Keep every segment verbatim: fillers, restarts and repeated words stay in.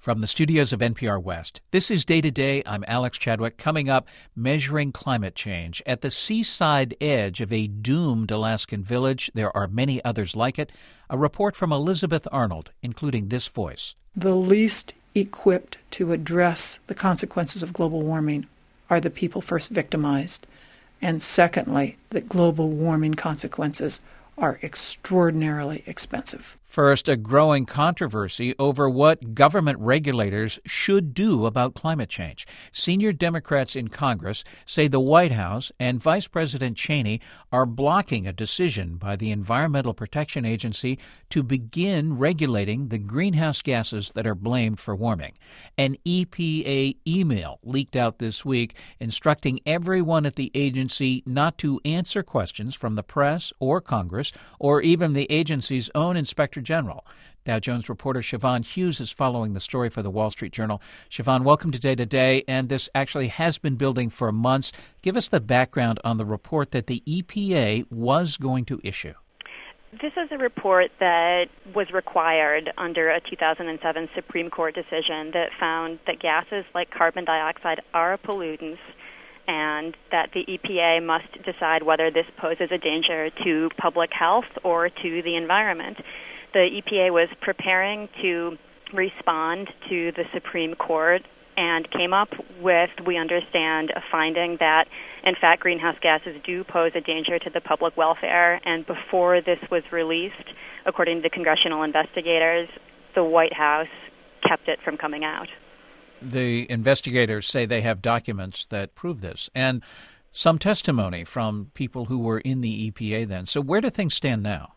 From the studios of N P R West, this is Day to Day. I'm Alex Chadwick. Coming up, measuring climate change. At the seaside edge of a doomed Alaskan village, there are many others like it. A report from Elizabeth Arnold, including this voice. The least equipped to address the consequences of global warming are the people first victimized. And secondly, that global warming consequences are extraordinarily expensive. First, a growing controversy over what government regulators should do about climate change. Senior Democrats in Congress say the White House and Vice President Cheney are blocking a decision by the Environmental Protection Agency to begin regulating the greenhouse gases that are blamed for warming. An E P A email leaked out this week instructing everyone at the agency not to answer questions from the press or Congress or even the agency's own Inspector General. Dow Jones reporter Siobhan Hughes is following the story for the Wall Street Journal. Siobhan, welcome to Day to Day, and this actually has been building for months. Give us the background on the report that the E P A was going to issue. This is a report that was required under a two thousand seven Supreme Court decision that found that gases like carbon dioxide are pollutants and that the E P A must decide whether this poses a danger to public health or to the environment. The E P A was preparing to respond to the Supreme Court and came up with, we understand, a finding that, in fact, greenhouse gases do pose a danger to the public welfare. And before this was released, according to the congressional investigators, the White House kept it from coming out. The investigators say they have documents that prove this, and some testimony from people who were in the E P A then. So where do things stand now?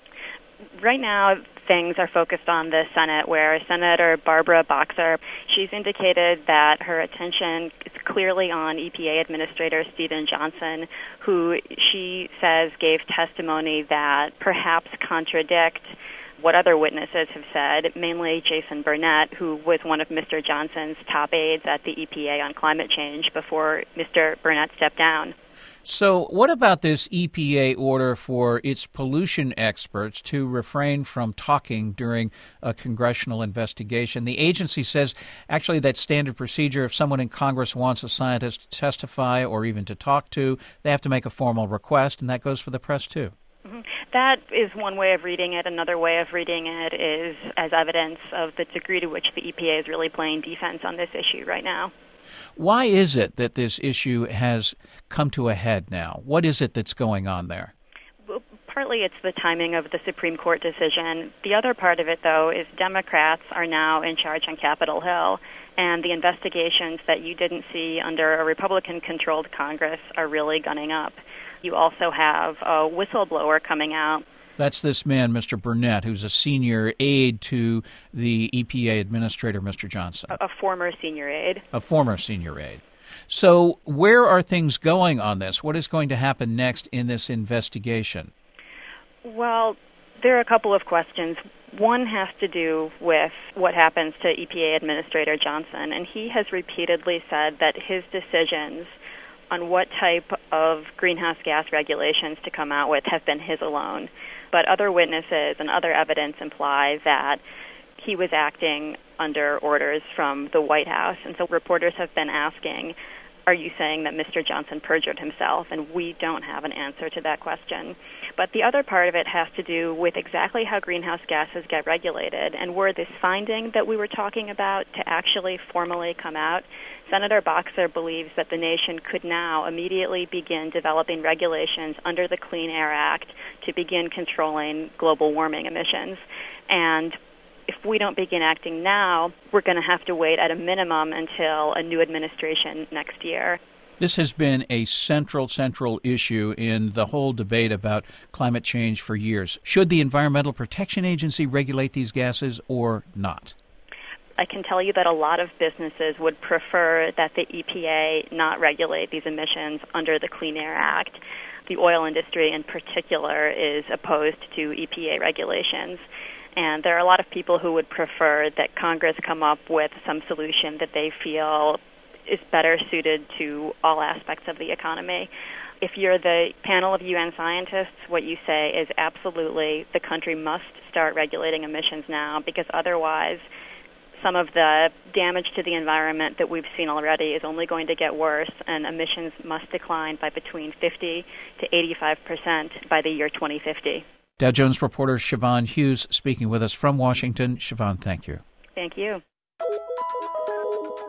Right now, things are focused on the Senate, where Senator Barbara Boxer, she's indicated that her attention is clearly on E P A Administrator Steven Johnson, who she says gave testimony that perhaps contradict what other witnesses have said, mainly Jason Burnett, who was one of Mister Johnson's top aides at the E P A on climate change before Mister Burnett stepped down. So what about this E P A order for its pollution experts to refrain from talking during a congressional investigation? The agency says actually that standard procedure, if someone in Congress wants a scientist to testify or even to talk to, they have to make a formal request, and that goes for the press too. Mm-hmm. That is one way of reading it. Another way of reading it is as evidence of the degree to which the E P A is really playing defense on this issue right now. Why is it that this issue has come to a head now? What is it that's going on there? Well, partly it's the timing of the Supreme Court decision. The other part of it, though, is Democrats are now in charge on Capitol Hill, and the investigations that you didn't see under a Republican-controlled Congress are really gunning up. You also have a whistleblower coming out. That's this man, Mister Burnett, who's a senior aide to the E P A administrator, Mister Johnson. A, a former senior aide. A former senior aide. So where are things going on this? What is going to happen next in this investigation? Well, there are a couple of questions. One has to do with what happens to E P A Administrator Johnson, and he has repeatedly said that his decisions on what type of greenhouse gas regulations to come out with have been his alone. But other witnesses and other evidence imply that he was acting under orders from the White House. And so reporters have been asking, are you saying that Mister Johnson perjured himself? And we don't have an answer to that question. But the other part of it has to do with exactly how greenhouse gases get regulated. And were this finding that we were talking about to actually formally come out, Senator Boxer believes that the nation could now immediately begin developing regulations under the Clean Air Act to begin controlling global warming emissions. And if we don't begin acting now, we're going to have to wait at a minimum until a new administration next year. This has been a central, central issue in the whole debate about climate change for years. Should the Environmental Protection Agency regulate these gases or not? I can tell you that a lot of businesses would prefer that the E P A not regulate these emissions under the Clean Air Act. The oil industry in particular is opposed to E P A regulations. And there are a lot of people who would prefer that Congress come up with some solution that they feel is better suited to all aspects of the economy. If you're the panel of U N scientists, what you say is absolutely the country must start regulating emissions now, because otherwise some of the damage to the environment that we've seen already is only going to get worse, and emissions must decline by between fifty to eighty-five percent by the year twenty fifty. Dow Jones reporter Siobhan Hughes speaking with us from Washington. Siobhan, thank you. Thank you.